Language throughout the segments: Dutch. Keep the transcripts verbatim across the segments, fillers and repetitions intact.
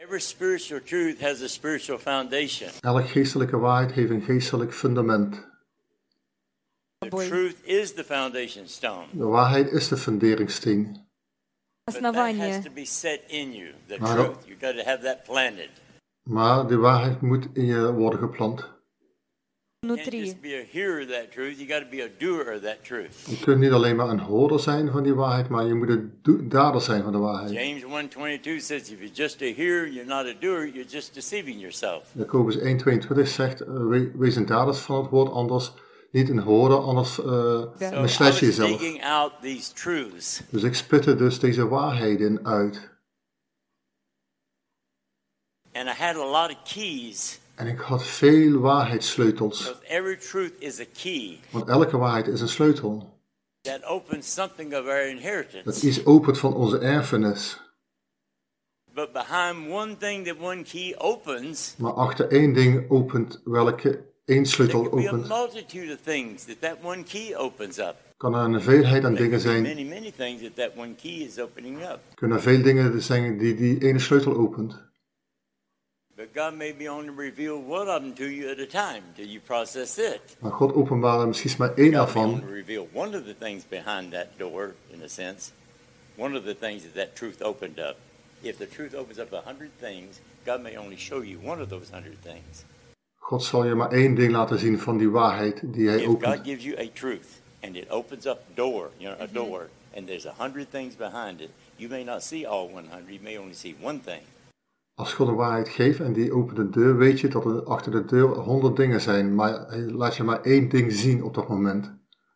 Every spiritual truth has a spiritual foundation. Elke geestelijke waarheid heeft een geestelijk fundament. The truth is the foundation stone. De waarheid is de funderingssteen. But that has to be set in you. The Maar, truth, you got to have that planted. maar de waarheid moet in je worden geplant. You can't just be a hearer of that truth. You got to be a doer of that truth. Je kunt niet alleen maar een hoorder zijn van die waarheid, maar je moet een do- dader zijn van de waarheid. James one twenty-two says, if you're just a hearer, you're not a doer, you're just deceiving yourself. Jacobus één tweeëntwintig zegt, uh, we, wees een dader van het woord, anders niet een hoorder, anders uh, So misleid je I was jezelf. digging out these truths. Dus ik spitte dus deze waarheden uit. And I had a lot of keys. En ik had veel waarheidssleutels. Because every truth is a key Want elke waarheid is een sleutel. that opens something of our Dat inheritance. iets opent van onze erfenis. But behind one thing that one key opens, Maar achter één ding opent welke één there sleutel could be a opent, multitude of things that that one key opens up. kan er een veelheid aan There dingen could be zijn. many, many things that that one key is opening up. Kunnen veel dingen zijn die die ene sleutel opent. But God may be only reveal one of them to you at a time till you process it. Maar God openbaarde misschien maar één God may ervan. only reveal one of the things behind that door, in a sense. One of the things that that truth opened up. If the truth opens up a hundred things, God may only show you one of those hundred things. God zal je maar één ding laten zien van die waarheid die hij If God opent. gives you a truth and it opens up a door, you know, a door, and there's a hundred things behind it, you may not see all one hundred. You may only see one thing. Als God een waarheid geeft en die opent de deur, weet je dat er achter de deur honderd dingen zijn. Maar hij laat je maar één ding zien op dat moment.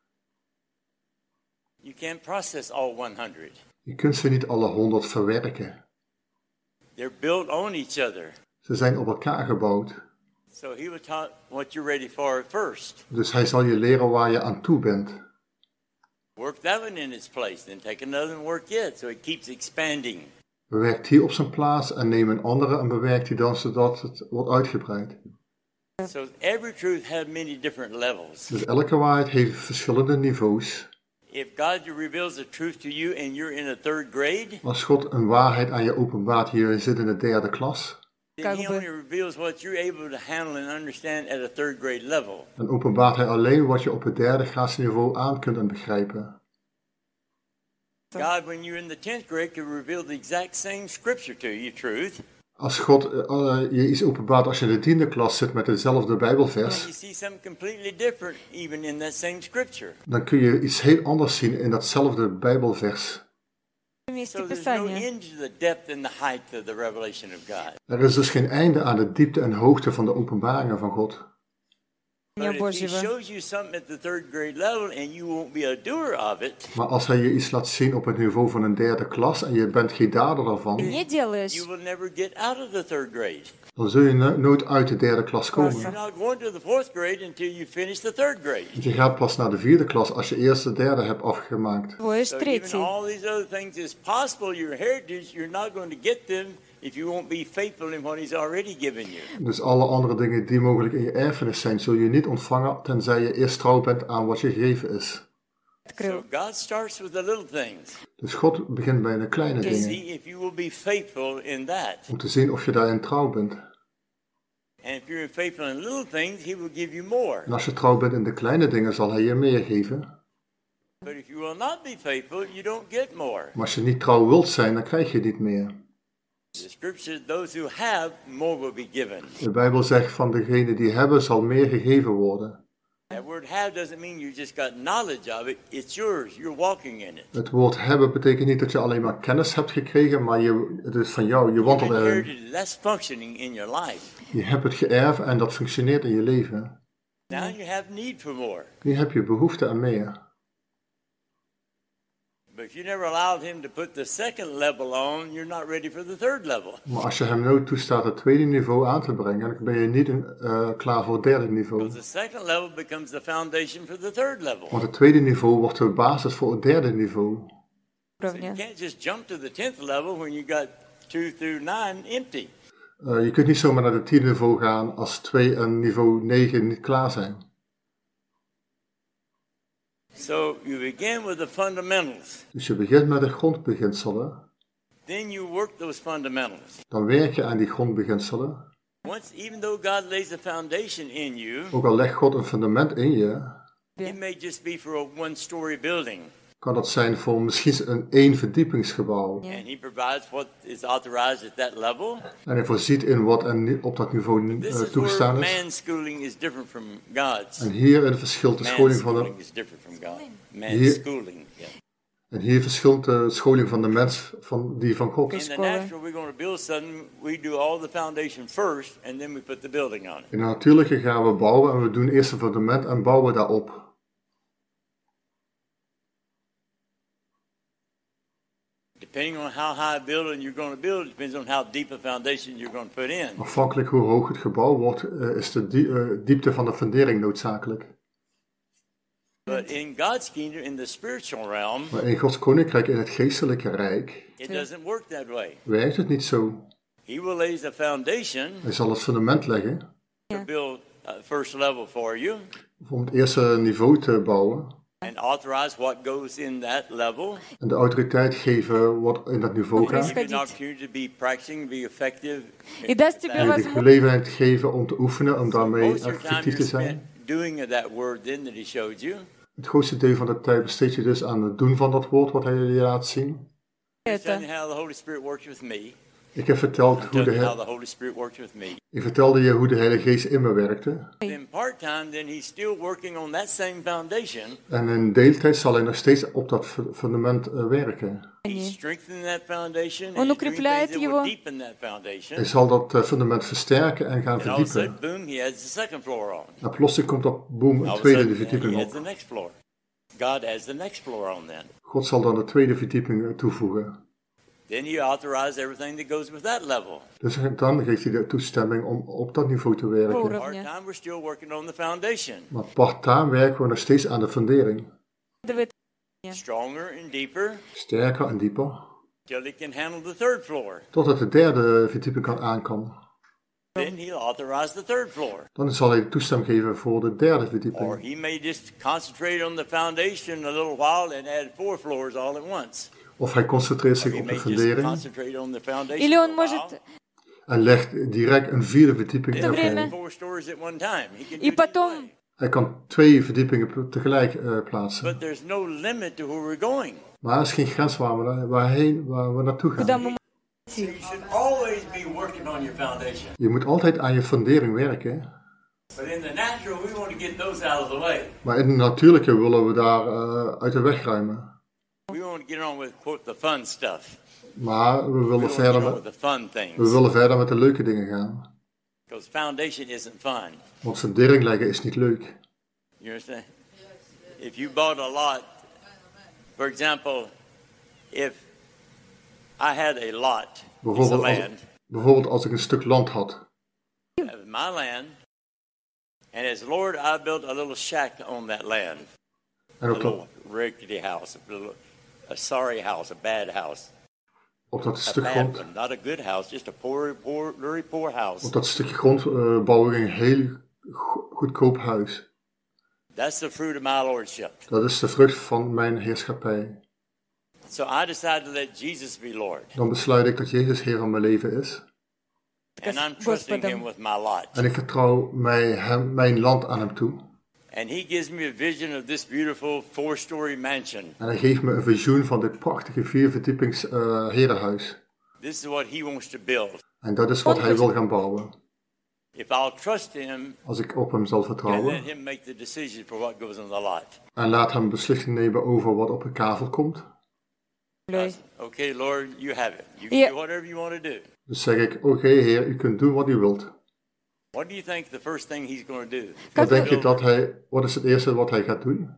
You can't process all one hundred. Je kunt ze niet alle honderd verwerken. They're built on each other. Ze zijn op elkaar gebouwd. So he will taught what you're ready for first. Dus hij zal je leren waar je aan toe bent. Work that one in its place, then take another and work it, so it keeps expanding. Bewerkt die op zijn plaats en neem een andere en bewerkt die dan zodat het wordt uitgebreid. So every truth has many different levels. Dus elke waarheid heeft verschillende niveaus. If God reveals the truth to you and you're in a third grade, Als God een waarheid aan je openbaart, je zit in de derde klas, then he only reveals what you're able to handle and understand at a third grade level. dan openbaart hij alleen wat je op het derde graadsniveau aan kunt en begrijpen. God, when you're in the tenth grade, can reveal the exact same scripture to you, truth. Als God uh, uh, je iets openbaart als je in de tiende klas zit met hetzelfde And Bijbelvers, you see something completely different even in that same scripture. dan kun je iets heel anders zien in datzelfde Bijbelvers. So there's no end to the depth and the height of the revelation of God. Er is dus geen einde aan de diepte en hoogte van de openbaringen van God. But if he shows you something at the third grade level and you won't be a doer of it, Maar als hij je iets laat zien op het niveau van een derde klas en je bent geen dader ervan, Не делаешь. you will never get out of the third grade. dan zul je no- nooit uit de derde klas You're komen. not going to the fourth grade until you finish the third grade. Want je gaat pas naar de vierde klas als je eerst de derde hebt afgemaakt. Твой So even третий. all these other things is possible, your heritage, you're not going to get them if you won't be faithful in what he's already given you. Dus alle andere dingen die mogelijk in je erfenis zijn, zul je niet ontvangen tenzij je eerst trouw bent aan wat je gegeven is. So God starts with the little things Dus God begint bij de kleine to dingen, see if you will be faithful in that. om te zien of je daarin trouw bent. And if you're faithful in little things, he will give you more. En als je trouw bent in de kleine dingen, zal hij je meer geven. But if you will not be faithful, you don't get more. Maar als je niet trouw wilt zijn, dan krijg je niet meer. The scripture says, those who have, more will be given. De Bijbel zegt van degene die hebben, zal meer gegeven worden. That word have doesn't mean you just got knowledge of it. It's yours. You're walking in it. Het woord hebben betekent niet dat je alleen maar kennis hebt gekregen, maar je, het is van jou, je wandelt You erin. inherited it. That's functioning in your life. Je hebt het geërfd en dat functioneert in je leven. Now you have need for more. Nu heb je behoefte aan meer. But if you never allowed him to put the second level on, you're not ready for the third level. Maar als je hem nooit toestaat het tweede niveau aan te brengen, dan ben je niet uh, klaar voor het derde niveau. Because the second level becomes the foundation for the third level. Want het tweede niveau wordt de basis voor het derde niveau. So you can't just jump to the tenth level when you got two through nine empty. Uh, je kunt niet zomaar naar het tiende niveau gaan als twee en niveau negen niet klaar zijn. So you begin with the fundamentals. Dus je begint met de grondbeginselen. then you work those fundamentals. Dan werk je aan die grondbeginselen. Once, even though God lays a foundation in you, Ook al legt God een fundament in je, it may just be for a one-story building. kan dat zijn voor misschien een één verdiepingsgebouw. And he provides what is authorized at that level. En hij voorziet in wat er op dat niveau This uh, is toegestaan where is. man's schooling is different from God's. En hier in verschilt de Man's scholing van schooling de, is different from God. Man's Hier- schooling, yeah. en hier verschilt de scholing van de mens van die van God. In the natural, we're going to build something. We do all the foundation first, and then we put the building on it. In de natuurlijke gaan we bouwen en we doen eerst een fundament en bouwen daarop. Depending on how high a building you're going to build, depends on how deep a foundation you're going to put in. Afhankelijk hoe hoog het gebouw wordt, uh, is de die, uh, diepte van de fundering noodzakelijk. But in God's kingdom, in the spiritual realm, Maar in Gods koninkrijk, in het geestelijke rijk, it doesn't work that way. werkt het niet zo. He will lay the foundation Hij zal het fundament leggen to build a first level for you om het eerste niveau te bouwen. and authorize what goes in that level. En de autoriteit geven wat in dat niveau Give gaat. you an opportunity to be practicing, be effective. И даст тебе En de возможность gelegenheid geven om te oefenen, om daarmee Most of your time effectief te you're spent zijn. doing that word then that he showed you. Het grootste deel van de tijd besteed je dus aan het doen van dat woord wat hij je laat zien. Just telling это. you how the Holy Spirit works with me. Ik heb verteld hoe de, Telling you how He- the Holy Spirit works with me. ik vertelde je hoe de Heilige Geest in me werkte. Then part-time, then he's still working on that same foundation. En in deeltijd zal hij nog steeds op dat fu- fundament uh, werken. He's strengthening that foundation and Он he's doing укрепляет things that его. will deepen that foundation. Hij zal dat uh, fundament versterken en gaan And all of a verdiepen. sudden, boom, he has the second floor on. En plotseling komt op boom All een of a tweede sudden, verdieping he has the op. next floor. God has the next floor on then. God zal dan de tweede verdieping uh, toevoegen. Then he authorizes everything that goes with that level. Dus dan geeft hij de toestemming om op dat niveau te werken. Уровня. Part-time, we're still working on the foundation. Maar part-time werken we nog steeds aan de fundering. Вкладывает Stronger and deeper Sterker en dieper. till he can handle the third floor. Totdat de derde verdieping kan aankomen. Then he'll authorize the third floor. Dan zal hij toestemming geven voor de derde Or verdieping. he may just concentrate on the foundation a little while and add four floors all at once. Of hij concentreert Or zich he op may de just fundering concentrate on the foundation Или for он a может while. en legt direct een vierde verdieping And Это then время. erbij. four stories at one time. He can do И it either потом way. Hij kan twee verdiepingen tegelijk uh, plaatsen. But there's no limit to where we're going. Maar er is geen grens waar we, na- waarheen, waar we naartoe куда gaan. мы So you should always be working on your foundation. Je moet altijd aan je fundering werken. But in the natural, we want to get those out of the way. Maar in het natuurlijke willen we daar uh, uit de weg ruimen. We want to get on with, quote, the fun stuff. Maar we We willen, want to verder get on with met, the fun we things. willen verder met de leuke dingen gaan. Because foundation isn't fun. Want fundering leggen is niet leuk. You understand? If you bought a lot, for example, if I had a lot, piece of Bijvoorbeeld als, land, bijvoorbeeld als ik een stuk land had. that was my land, and as Lord, I built a little shack on that land. En A op dat, little rickety house, a, little, a sorry house, a bad house. op dat A stuk bad grond, one, not a good house, just a poor, poor, very poor house. op dat stukje grond uh, bouw ik een heel go- goedkoop huis. That's the fruit of my lordship. Dat is de vrucht van mijn heerschappij. So I decided to let Jesus be Lord. Dan besluit ik dat Jezus Heer van mijn leven is. And I'm trusting him with my lot. En ik vertrouw mij hem, mijn land aan hem toe. And he gives me a vision of this beautiful four-story mansion. En hij geeft me een visioen van dit prachtige vierverdiepings uh, herenhuis. This is what he wants to build. En dat is wat hij wil gaan bouwen. If I'll trust him Als ik op hem zal and let vertrouwen. him make the decision for what goes on the lot. En laat hem beslissing nemen over wat op een kavel komt. Лёй. Okay, Lord, you have it. You can Yeah. do whatever you want to do. Dus zeg ik, oké Heer, u kunt doen wat u wilt. What do you think the first thing he's going to do? Wat denk je dat hij, wat is het eerste wat hij gaat doen?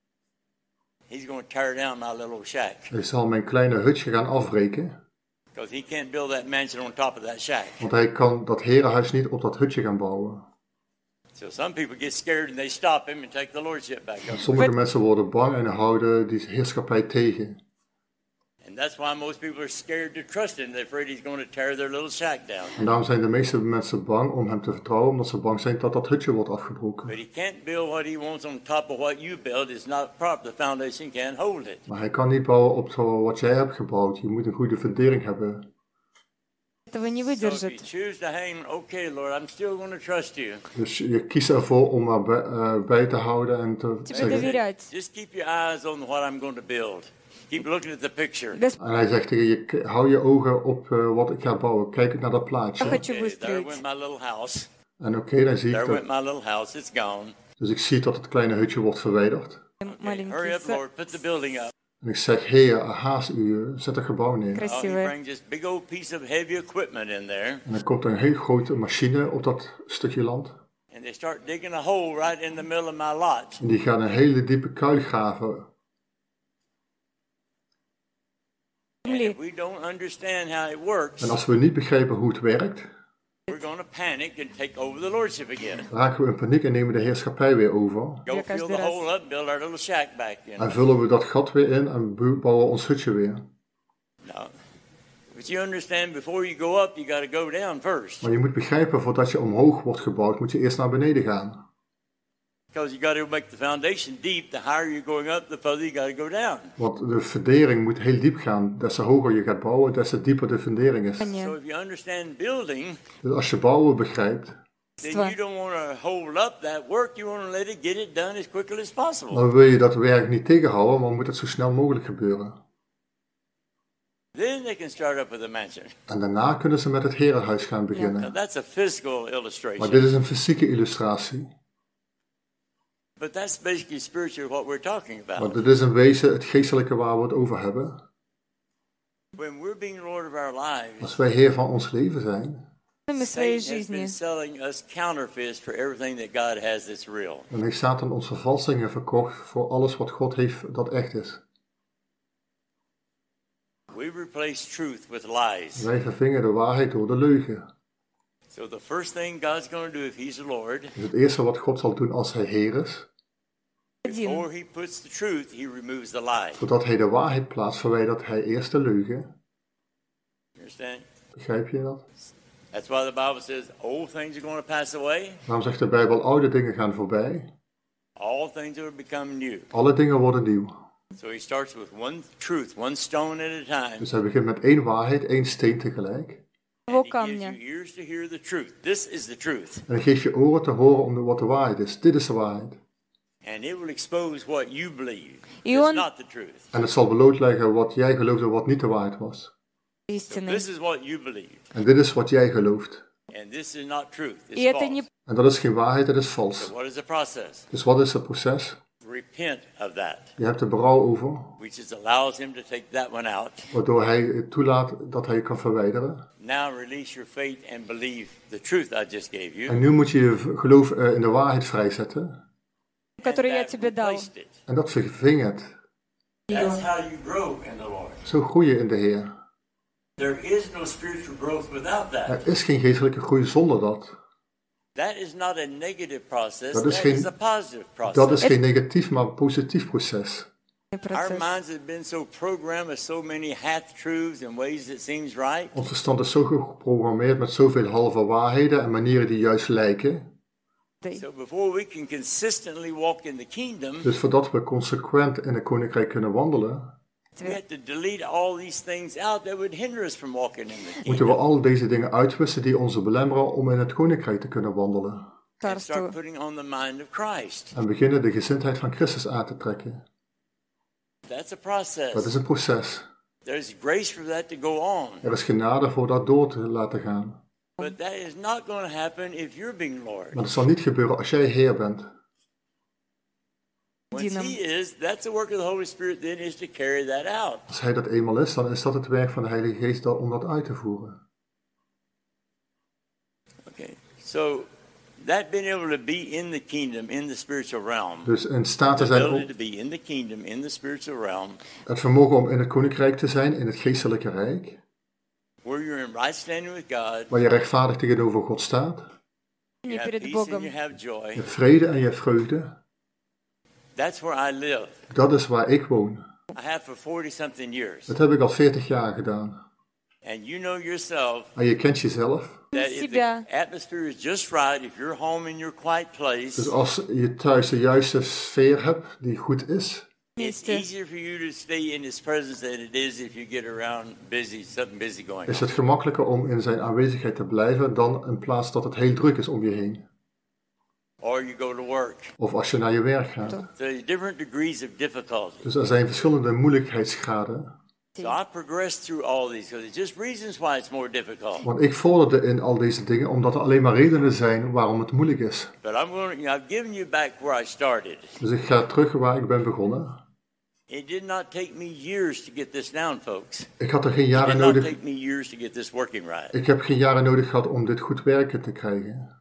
He's going to tear down my little shack. Hij zal mijn kleine hutje gaan afbreken. Because he can't build that mansion on top of that shack. Want hij kan dat herenhuis niet op dat hutje gaan bouwen. So some people get scared and they stop him and take the lordship back up. Sommige mensen worden bang en houden die heerschappij tegen. And that's why most people are scared to trust him. They're afraid he's going to tear their little shack down. En daarom zijn de meeste mensen bang om hem te vertrouwen, omdat ze bang zijn dat dat hutje wordt afgebroken. But he can't build what he wants on top of what you build. It's not proper. The foundation can't hold it. Maar hij kan niet bouwen op zo wat jij hebt gebouwd. Je moet een goede fundering hebben. Этого не So if you выдержит. choose to hang, okay, Lord, I'm still going to trust you. Dus je kiest ervoor om er bij, uh, bij te houden en te Тебе zeggen. доверять. Just keep your eyes on what I'm going to build. Keep looking at the picture. Господь, En hij zegt tegen je, k- hou je ogen op uh, wat ik ga bouwen. Kijk naar dat я plaatje. хочу Okay, there выстроить. went my little house. En oké, okay, dan zie ik There went dat. my little house. It's gone. Dus ik zie dat het kleine hutje wordt verwijderd. Okay, Маленький, hurry up, с- Lord. Put the building up. En ik zeg, heer, haast u, zet het gebouw neer. Oh, he красивое. brings this big old piece of heavy equipment in there. En er komt een heel grote machine op dat stukje land. And they start digging a hole right in the middle of my lot. En die gaan een hele diepe kuil graven. And Земли. if we don't understand how it works, En als we niet begrijpen hoe het werkt, we're going to panic and take over the lordship again. raken we in paniek en nemen de heerschappij weer over. Go Ja, fill каждый the раз. hole up, build our little shack back, you know. En vullen we dat gat weer in en bu- bouwen ons hutje weer. No. But you understand, before you go up, you got to go down first. Maar je moet begrijpen, voordat je omhoog wordt gebouwd, moet je eerst naar beneden gaan. Because you got to make the foundation deep. The higher you're going up, the further you got to go down. Want de fundering moet heel diep gaan. Des te hoger je gaat bouwen, des te dieper de fundering is. So Здание. if you understand building, Dus als je bouwen begrijpt, then you don't want to hold up that work. You want to let it get it done as quickly as possible. dan wil je dat werk niet tegenhouden, maar moet het zo snel mogelijk gebeuren. Then they can start up with a mansion. En daarna kunnen ze met het herenhuis gaan Now, beginnen. that's a physical Maar illustration. dit is een fysieke illustratie. But that's basically spiritual what we're talking Want about. dit is in wezen het geestelijke waar we het over hebben. When we're being Lord of our lives, Als wij heer van ons leven zijn, Мы своей Satan has been жизни. selling us counterfeits for everything that God has that's real. dan heeft Satan ons vervalsingen verkocht voor alles wat God heeft dat echt is. We replace truth with lies. Wij vervingen de waarheid door de leugen. So the first thing God's going to do if He's the Lord, Dus het eerste wat God zal doen als hij heer is, Один. before He puts the truth, He removes the lie. voordat hij de waarheid plaatst, verwijdert hij eerst de leugen. You understand? Begrijp je dat? That's why the Bible says old things are going to pass away. Daarom zegt de Bijbel, oude dingen gaan voorbij. All things will become new. Alle dingen worden nieuw. So He starts with one truth, one stone at a time. Dus hij begint met één waarheid, één steen tegelijk. Его And He gives you камня. ears to hear the truth. This is the truth. En hij geeft je oren te horen om de- wat de waarheid is. Dit is de waarheid. And it will expose what you believe. И It's он- not the truth. En het zal blootleggen wat jij geloofde wat niet de waarheid was. Истины. This is what you believe. En dit is wat jij gelooft. And this is not truth. И It's это false. не En dat is geen waarheid, dat is vals. So what is the process? Dus wat is het proces? Repent of that, Je hebt er berouw over, which is allows Him to take that one out. waardoor hij het toelaat dat hij je kan verwijderen. Now release your faith and believe the truth I just gave you. En nu moet je je geloof eh, in de waarheid vrijzetten. который я And that тебе дал. replaced it. En dat verving het. That's how you grow in the Lord. Zo groei je in de Heer. There is no spiritual growth without that. Er is geen geestelijke groei zonder dat. That is not a negative process. Dat is That geen- is a positive process. Dat is geen negatief, maar een positief proces. Our Процесс. minds have been so programmed with so many half-truths and ways that seems right. Ons verstand is zo geprogrammeerd met zoveel halve waarheden en manieren die juist lijken. So before we can consistently walk in the kingdom, Dus voordat we consequent in het koninkrijk kunnen wandelen, we have to delete all these things out that would hinder us from walking in the moeten we kingdom. al deze dingen uitwissen die ons belemmeren om in het koninkrijk te kunnen wandelen. And start Царство. putting on the mind of Christ. En beginnen de gezindheid van Christus aan te trekken. That's a Dat is process. een proces. There's grace for that to go on. Er is genade voor dat door te laten gaan. But that is not going to happen if you're being Lord. Maar dat zal niet gebeuren als jij Heer bent. Once Динам. He is, that's the work of the Holy Spirit then is to carry that out. Als Hij dat eenmaal is, dan is dat het werk van de Heilige Geest dat- om dat uit te voeren. Okay. So that being able to be in the kingdom, in the spiritual realm, Dus in staat te the zijn ability om to be in the kingdom, in the spiritual realm, het vermogen om in het koninkrijk te zijn, in het geestelijke rijk, where you're in right standing with God, waar je rechtvaardig tegenover God staat, you Не have перед peace and Богом. you have joy. je hebt vrede en je hebt vreugde. That's where I live. Dat is waar ik woon. I have for forty something years. Dat heb ik al veertig jaar gedaan. And you know yourself En je kent jezelf. that if Себя. the atmosphere is just right, if you're home in your quiet place, Dus als je thuis de juiste sfeer hebt die goed is, it's Месте. easier for you to stay in his presence than it is if you get around busy, something busy going is on. het gemakkelijker om in zijn aanwezigheid te blijven dan in plaats dat het heel druk is om je heen. Or you go to work. Of als je naar je werk gaat. So there's different degrees of difficulty. Dus er zijn verschillende moeilijkheidsgraden. So I progressed through all these because it's just reasons why it's more difficult. Want ik vorderde in al deze dingen omdat er alleen maar redenen zijn waarom het moeilijk is. But I'm going to, you know, I've given you back where I started. Dus ik ga terug waar ik ben begonnen. It did not take me years to get this down, folks. Ik had er geen It jaren did not nodig. take me years to get this working right. Ik heb geen jaren nodig gehad om dit goed werken te krijgen.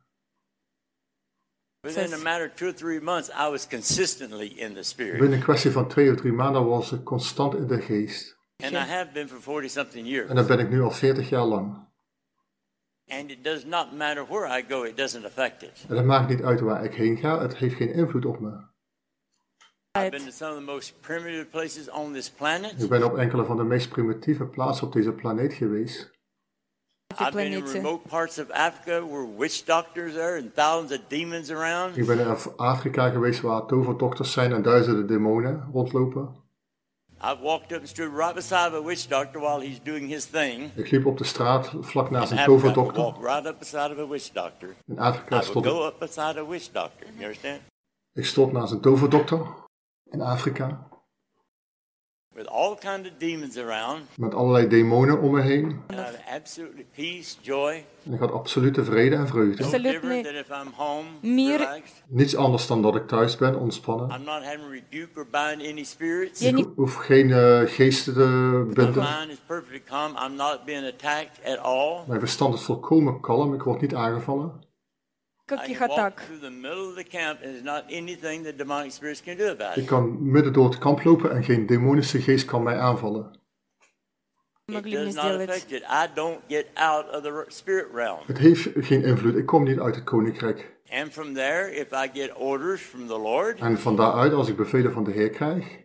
Within a matter of two or three months, I was consistently in the spirit. Binnen een kwestie van twee of drie maanden was ik constant in de geest. And I have been for forty something years. En dat ben ik nu al veertig jaar lang. And it does not matter where I go, it doesn't affect it. En het maakt niet uit waar ik heen ga, het heeft geen invloed op me. I've been to some of the most primitive places on this planet. Ik ben op enkele van de meest primitieve plaatsen op deze planeet geweest. I've been in remote parts of Africa where witch doctors are and thousands of demons around. Ik ben in Afrika geweest waar toverdokters zijn en duizenden demonen rondlopen. I've walked up and stood right beside a witch doctor while he's doing his thing. Ik liep op de straat vlak naast In een Africa, I would toverdokter. walk right up beside of a witch doctor. In Afrika I would stond go ik, up beside a witch doctor. You understand? ik stond naast een toverdokter in Afrika. With all kind of demons around. Met allerlei demonen om me heen. And I had absolutely peace, joy. En ik had absolute vrede en vreugde. No Absolutely. different than if I'm home, Мир. relaxed. Niets anders dan dat ik thuis ben, ontspannen. I'm not having to rebuke or bind any spirits. Я не Ik hoef geen uh, geesten te My binden. mind is perfectly calm. I'm not being attacked at all. Mijn verstand is volkomen kalm. Ik word niet aangevallen. I каких can walk атак. through the middle of the camp and there's not anything that demonic spirits can do about Ik it. kan midden door het kamp lopen en geen demonische geest kan mij aanvallen. It Могли мне does not сделать. affect it. I don't get out of the r- spirit realm. Het heeft geen invloed. Ik kom niet uit het koninkrijk. And from there, if I get orders from the Lord En van daaruit, als ik bevelen van de Heer krijg,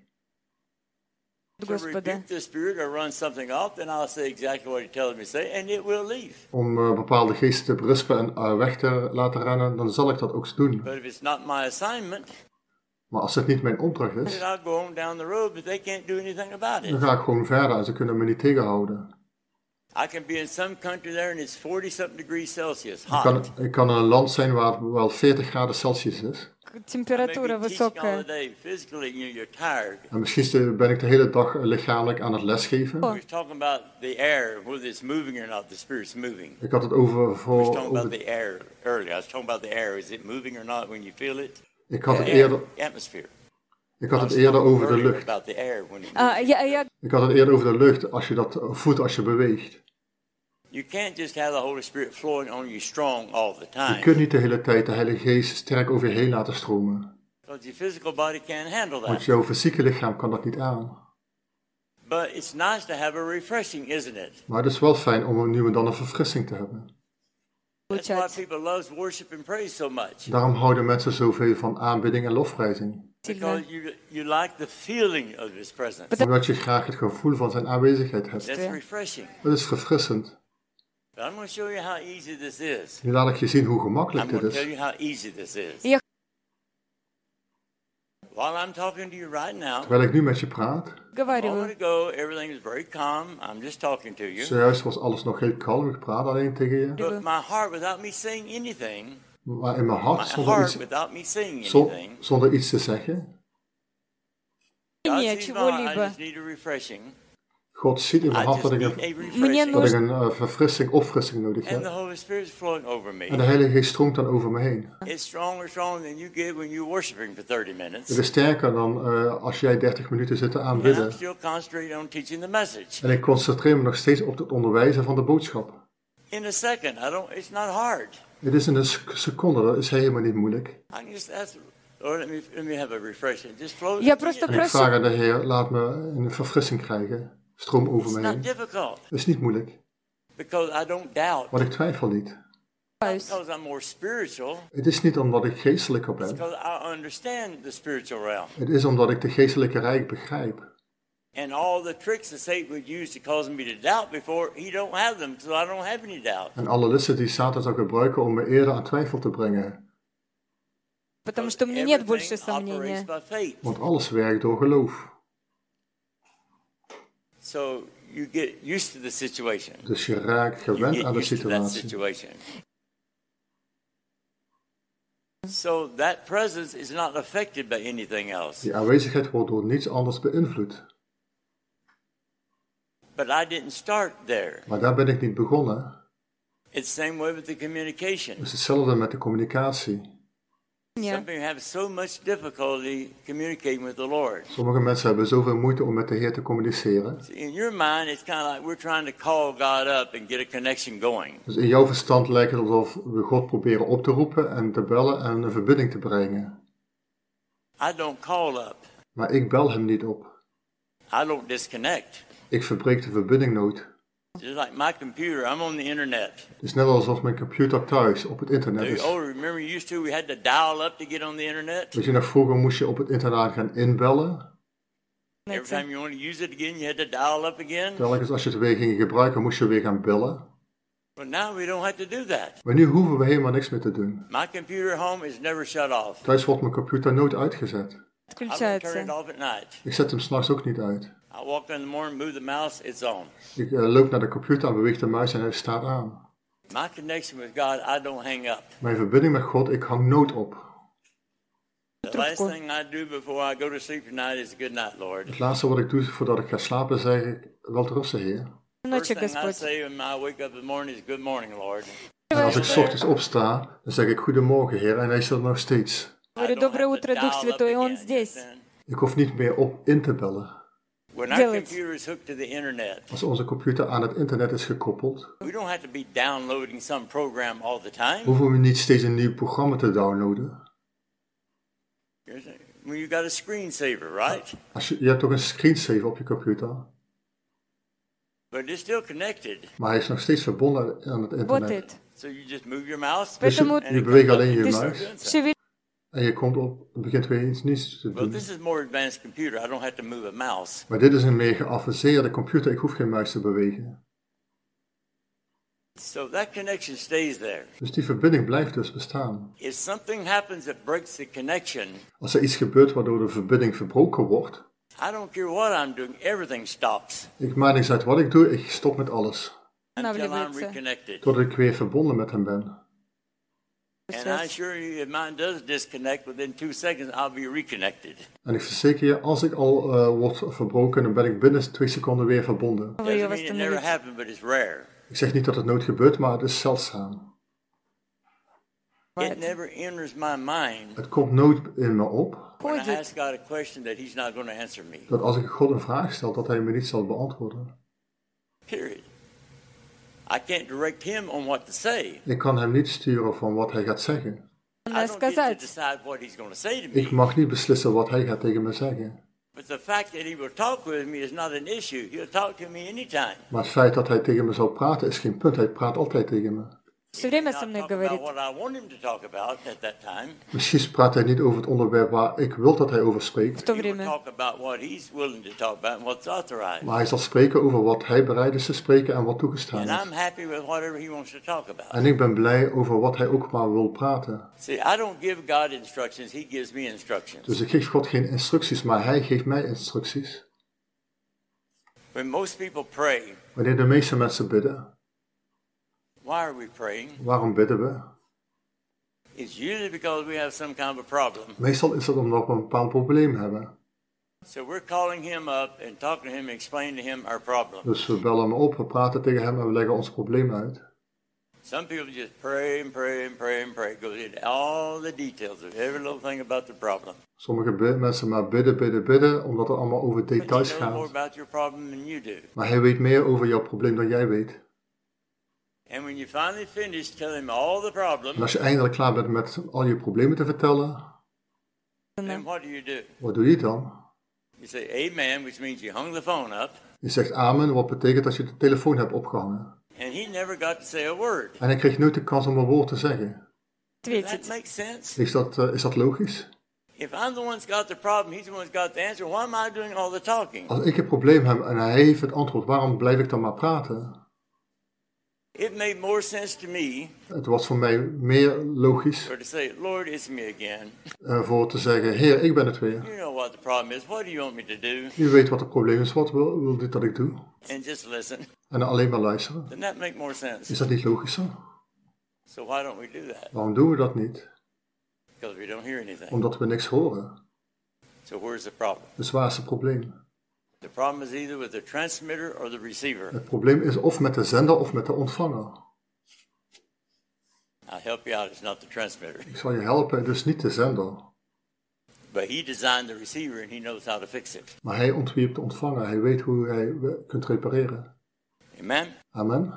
to Господа. rebuke the spirit or run something off, then I'll say exactly what He tells me to say, and it will leave. om uh, bepaalde geesten te berispen en uh, weg te laten rennen, dan zal ik dat ook doen. But if it's not my assignment, Maar als het niet mijn opdracht is, then I'll go on down the road, but they can't do anything about dan it. ga ik gewoon verder en ze kunnen me niet tegenhouden. I can be in some country there and it's forty something degrees Celsius, Ik kan, hot. ik kan in een land zijn waar het wel veertig graden Celsius is. Температура Maybe teaching all the высокая. day, physically, you know, you're tired. En misschien ben ik de hele dag lichamelijk aan het lesgeven. We were talking about the air, whether it's moving or not, the spirit's moving. Ik had het over, We were voor, talking about over the air earlier. I was talking about the air. Is it moving or not when you feel it? ik had het The eerder, air, atmosphere. ik had I het was eerder talking over de earlier lucht. about the air when it А, moves. я, я Ik had het eerder over de lucht als je dat voelt als je beweegt. You can't just have the Holy Spirit flowing on you strong all the Je time. kunt niet de hele tijd de Heilige Geest sterk over je heen laten stromen. Because your physical body can't handle Want that. jouw fysieke lichaam kan dat niet aan. But it's nice to have a refreshing, isn't it? Maar het is wel fijn om nu en dan een verfrissing te hebben. That's why получать people love worship and praise so much. Daarom houden mensen zoveel van aanbidding en lofprijzing. сильно. Because you, you like the feeling of His presence. Потому- Omdat je graag het gevoel van zijn aanwezigheid hebt. That's refreshing. Het is verfrissend. But I'm going to show you how easy this is. Nu laat ik je zien hoe I'm gemakkelijk dit going to is. tell you how easy this is. Я While I'm talking to you right now, Terwijl ik nu met je praat, a moment говорю, ago, everything is very calm. I'm just talking to you. zojuist was alles nog heel kalm, ik praat alleen tegen je. But my heart, without me saying anything, Maar in mijn my hart, zonder heart, iets, without me saying zon- anything, zonder iets te zeggen, God не sees my heart, I чего-либо. just need a refreshing. God ziet in mijn I hart just dat ik need een, a Мне refreshing. dat ik нужно, een uh, verfrissing, opfrissing nodig And the heb. Holy Spirit is flowing over En de me. Heilige Geest stroomt dan over me heen. It's stronger, stronger than you get when you're worshiping for thirty Het minutes. is sterker dan uh, als jij dertig minuten zit te And I'm aanbidden. still concentrating on teaching the message. En ik concentreer me nog steeds op het onderwijzen van de boodschap. In a second, I don't. It's not hard. Het is in een sec- seconde, dat is helemaal niet moeilijk. I can just ask, Lord, let me let me have a refreshing. Just flow. Я to просто you. En ik vraag aan de Heer, laat me een verfrissing krijgen. Stroom over It's me not heen. difficult Het is niet moeilijk, because I don't doubt. want ik twijfel niet. Because I'm more spiritual. Het is niet omdat ik geestelijker It's ben. because I understand the spiritual realm. Het is omdat ik de geestelijke rijk begrijp. And all the tricks that Satan would use to cause me to doubt before, he don't have them, so I don't have any doubt. En alle lessen die Satan zou gebruiken om me eerder aan twijfel te brengen. Потому что у меня нет больше Everything operates сомнения. by faith. Want alles werkt door geloof. So you get used to the situation. Dus je raakt You gewend get aan de used to that situatie. situation. So that presence is not affected by anything else. Die aanwezigheid wordt door niets anders beïnvloed. But I didn't start there. Maar daar ben ik niet begonnen. It's the same way with the communication. Het is hetzelfde met de communicatie. Ja. Some people have so much difficulty communicating with the Lord. Sommige mensen hebben zoveel moeite om met de Heer te communiceren. See, in your mind, it's kind of like we're trying to call God up and get a connection going. Dus in jouw verstand lijkt het alsof we God proberen op te roepen en te bellen en een verbinding te brengen. I don't call up. Maar ik bel hem niet op. I don't disconnect. Ik verbreek de verbinding nooit. Just like my computer, I'm on the internet. Het is net alsof mijn computer thuis op het internet is. Oh, remember you used to, we had to dial up to get on the internet? Weet je nog, vroeger moest je op het internet gaan inbellen. Every time you want to use it again, you had to dial up again? Telkens als je het weer ging gebruiken, moest je weer gaan bellen. Well, now we don't have to do that. Maar nu hoeven we helemaal niks meer te doen. My computer at home is never shut off. Thuis wordt mijn computer nooit uitgezet. I don't turn it Отключается. off at night. Ik zet hem s'nachts ook niet uit. I walk in the morning, move the mouse, it's on. Ik uh, loop naar de computer en beweeg de muis en hij staat aan. My connection with God, I don't hang up. Mijn verbinding met God, ik hang nooit op. The last thing I do before I go to sleep tonight is good night, Lord. Het laatste wat ik doe voordat ik ga slapen, zeg ik, welterusten Heer. First Ночи, thing I Господь. say when I wake up in the morning is good morning, Lord. En als ik 's ochtends opsta, dan zeg ik goedemorgen Heer en hij is er nog steeds. I Говорю, don't доброе have to утро, Дух dial up Святой, Он again, здесь. you understand? Ik hoef niet meer op in te bellen. When our Делать. computer is hooked to the internet, Als onze computer aan het internet is gekoppeld, we don't have to be downloading some program all the time. hoeven we niet steeds een nieuw programma te downloaden. When you got a screensaver, right? Als je, je hebt toch een screensaver op je computer, But it's still connected. maar hij is nog steeds verbonden aan het internet. Работает. So you just move your mouse. Dus je, Поэтому and je it beweegt comes up alleen je and you muis start doing something. шевелись. en je komt op, begint weer iets nieuws te Well, doen. this is more advanced computer. I don't have to move a mouse. Maar dit is een meer geavanceerde computer, ik hoef geen muis te bewegen. So that connection stays there. Dus die verbinding blijft dus bestaan. If something happens that breaks the connection, Als er iets gebeurt waardoor de verbinding verbroken wordt, I don't care what I'm doing, everything stops ik maak niks uit wat ik doe, ik stop met alles. until I'm Останавливается. reconnected. Totdat ik weer verbonden met hem ben. And I assure you, if mine does disconnect, within two seconds I'll be reconnected. En ik verzeker je, als ik al uh, word verbroken, dan ben ik binnen twee seconden weer verbonden. Вы ее Doesn't mean it never восстановите. happened, but it's rare. Ik zeg niet dat het nooit gebeurt, maar het is zeldzaam. It never enters my mind Het komt nooit in me op when I Ходит. ask God a question that He's not going to answer me. dat als ik God een vraag stel, dat hij me niet zal beantwoorden. Period. I can't direct Him on what to say. Ik kan hem niet sturen van wat hij gaat zeggen. I Надо don't get to сказать. decide what He's going to say to Ik me. mag niet beslissen wat hij gaat tegen me zeggen. But the fact that He will talk with me is not an issue. He'll talk to me anytime. Maar het feit dat hij tegen me zal praten is geen punt. Hij praat altijd tegen me. Все время Not со mной talk about говорит. what I want Him to talk about at that time. Misschien praat hij niet over het onderwerp waar ik wil dat hij over В spreekt. то He will время. talk about what He's willing to talk about and what's authorized. Maar hij zal spreken over wat hij bereid is te spreken en wat toegestaan And is. I'm happy with whatever He wants to talk about. En ik ben blij over wat hij ook maar wil praten. See, I don't give God instructions. He gives me instructions. Dus ik geef God geen instructies, maar hij geeft mij instructies. When most people pray, Wanneer de meeste mensen bidden, why are we praying? waarom bidden we? It's usually because we have some kind of a problem. Meestal is dat omdat we een bepaald probleem hebben. So we're calling Him up and talking to Him and explaining to Him our problem. Dus we bellen hem op, we praten tegen hem en we leggen ons probleem uit. Some people just pray and pray and pray and pray. It goes into all the details of every little thing about the problem. Sommige bi- mensen maar bidden, bidden, bidden, omdat het allemaal over But you details know more gaat. about your problem than you do. Maar hij weet meer over jouw probleem dan jij weet. And when you finally finish telling Him all the En problems, als je eindelijk klaar bent met al je problemen te vertellen, then what do you do? wat doe je dan? You say amen, which means you hung the phone up, Je zegt amen, wat betekent dat je de telefoon hebt opgehangen. and He never got to say a word. En hij kreeg nooit de kans om een woord te zeggen. Does that Ответить. make sense? Is dat, uh, is dat logisch? If I'm the one that's got the problem, he's the one that's got the answer, why am I doing all the talking? Als ik het probleem heb en hij heeft het antwoord, waarom blijf ik dan maar praten? It made more sense to me Het was voor mij meer logisch for to say, Lord, it's me again. uh, voor te zeggen, Heer, ik ben het weer. You know what the problem is. What do you want me to do? U weet wat het probleem is, wat wil, wil dit dat ik doe? And just listen. En dan alleen maar luisteren. Doesn't that make more sense? Is dat niet logischer? So why don't we do that? Waarom doen we dat niet? Because we don't hear anything. Omdat we niks horen. So where's the problem? Het zwaarste probleem. The problem is either with the transmitter or the receiver. Het probleem is of met de zender of met de ontvanger. I'll help you out. It's not the transmitter. Ik zal je helpen, dus niet de zender. But he designed the receiver and he knows how to fix it. Maar hij ontwierp de ontvanger. Hij weet hoe hij kunt repareren. Amen? Amen.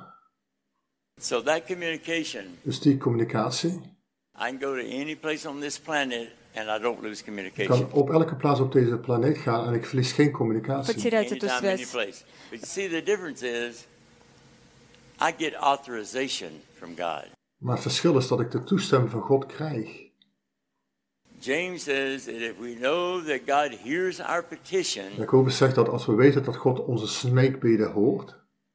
So that communication, Dus die communicatie. I can go to any place on this planet and I don't lose Ik communication. kan op elke plaats op deze planeet gaan en ik verlies geen communicatie. Потерять эту Anytime, any связь. place. But you see, the difference is I get authorization from God. Maar het verschil is dat ik de toestemming van God krijg. James says that if we know that God hears our petition, Jacobus zegt dat als we weten dat God onze smeekbeden hoort,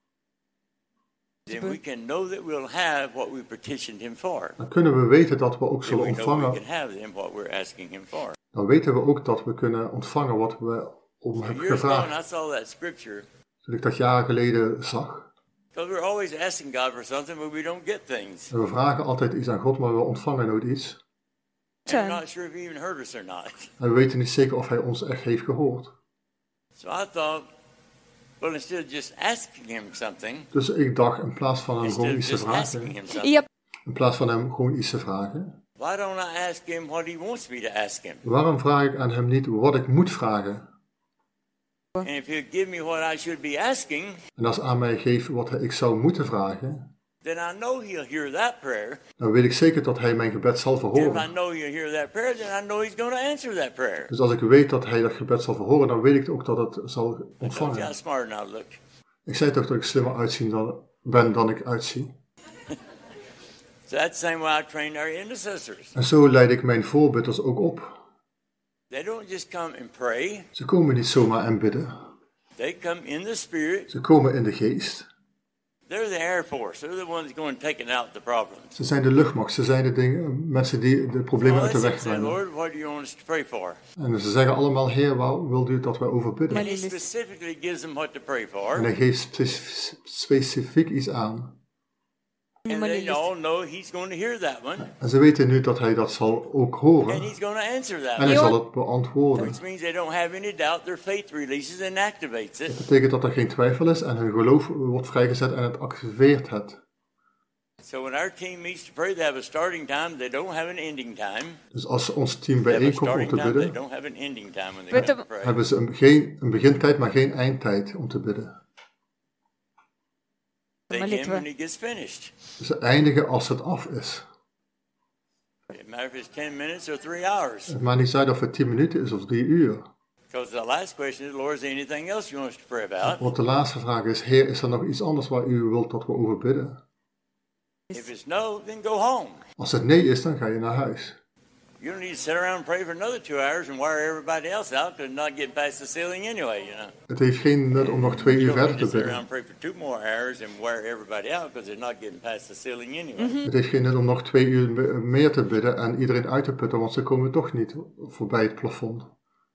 then we can know that we'll have what we petitioned him for. dan kunnen we weten dat we ook Then zullen we know we ontvangen. can have them what we're asking him for. Dan weten we ook dat we kunnen ontvangen wat we om hebben Years ago, when gevraagd. I saw that scripture, Toen ik dat jaren geleden zag. because we're always asking God for something, but we don't get things. En we vragen altijd iets aan God, maar we ontvangen nooit iets. And we're not sure if he even heard us or not. En we weten niet zeker of hij ons echt heeft gehoord. So I thought, well, instead of just asking him something, Dus ik dacht, in plaats van hem instead gewoon of iets te just asking vragen, him И something, я in plaats van hem gewoon iets te vragen, why don't I ask him what he wants me to ask him? waarom vraag ik aan hem niet wat ik moet vragen? And if he'll give me what I should be asking, En als hij aan mij geeft wat ik zou moeten vragen, then I know he'll hear that prayer. dan weet ik zeker dat hij mijn gebed zal If I verhoren. know he'll hear that prayer, then I know he's going to answer that prayer. Dus als ik weet dat hij dat gebed zal verhoren, dan weet ik ook dat het zal Told you how ontvangen. smart now look. Ik zei toch dat ik slimmer uitzien dan, ben dan ik uitzie. So that's the same way I train our intercessors. En zo leid ik mijn voorbidders ook op. They don't just come and pray. Ze komen niet zomaar en bidden. They come in the spirit. Ze komen in de geest. They're the Air Force. They're the ones going taking out the problems. Ze zijn de luchtmacht. Ze zijn de dingen, mensen die de problemen Well, uit de they weg say, ruimen. Lord, what do you want us to pray for? En ze zeggen allemaal, Heer, waar wilt u dat wij over bidden? And he specifically gives them what to pray En for. hij geeft spe- specifiek iets aan. не And they молились. all know he's going to hear that one. En ze weten nu dat hij dat zal ook And horen. he's going to answer that En hij one. zal het beantwoorden. Which means they don't have any doubt. Their faith releases and activates it. Dat betekent dat er geen twijfel is en hun geloof wordt vrijgezet en het activeert het. So when our team meets to pray, they have a starting time. They don't have an ending time. Dus als ons team They have a bijeenkomt om starting te time. They bidden, don't have an ending time when they Поэтому- come to pray. hebben ze een, geen, een begintijd, maar geen eindtijd om te bidden. They end Молитва. when he gets finished. Dus ze eindigen als het af is. It matters if it's ten minutes or three hours. Het maakt niet uit of het tien minuten is of drie uur. Because the last question is, Lord, is there anything else you want us to pray about? Want de laatste vraag is, Heer, is er nog iets anders waar u wilt dat we over bidden? If it's no, then go home. Als het nee is, dan ga je naar huis. You don't need to sit around and pray for another two hours and wire everybody else out because not getting past the ceiling anyway, you know. Het heeft geen nut om nog twee You uur don't verder need to te sit around bidden. and pray for two more hours and wire everybody out because they're not getting past the ceiling anyway. Het heeft geen nut om nog twee uur me- meer te bidden en iedereen uit te putten, want ze komen toch niet voorbij het plafond.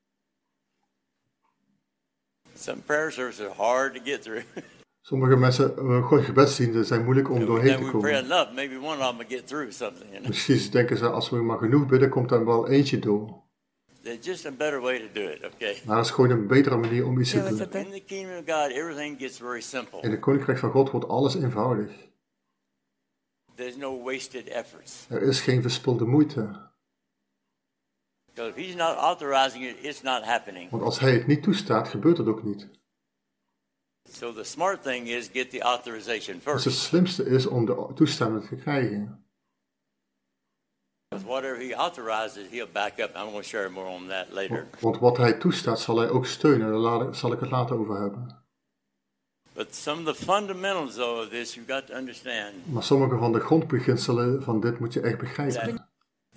Some prayer services are hard to get through. Sommige mensen, uh, God gebedsdiensten zijn moeilijk om Every doorheen time te we pray komen. enough, maybe one of them will get through something, you know. Misschien denken ze, als we maar genoeg bidden, komt er wel eentje door. There's just a better way to do it, okay? Maar dat is gewoon een betere manier om iets te Делать doen. это. In the kingdom of God, everything gets very simple. In het koninkrijk van God wordt alles eenvoudig. There's no wasted efforts. Er is geen verspilde moeite. Because if he's not authorizing it, it's not happening. Want als hij het niet toestaat, gebeurt het ook niet. So the smart thing is get the authorization Dus het first. slimste is om de toestemming te krijgen. Because whatever he authorizes, he'll back up. I'm going to share more on that later. Want wat hij toestaat, zal hij ook steunen. Daar laat ik- zal ik het later over hebben. But some of the fundamentals though of this, you've got to understand Maar sommige van de grondbeginselen van dit moet je echt begrijpen. that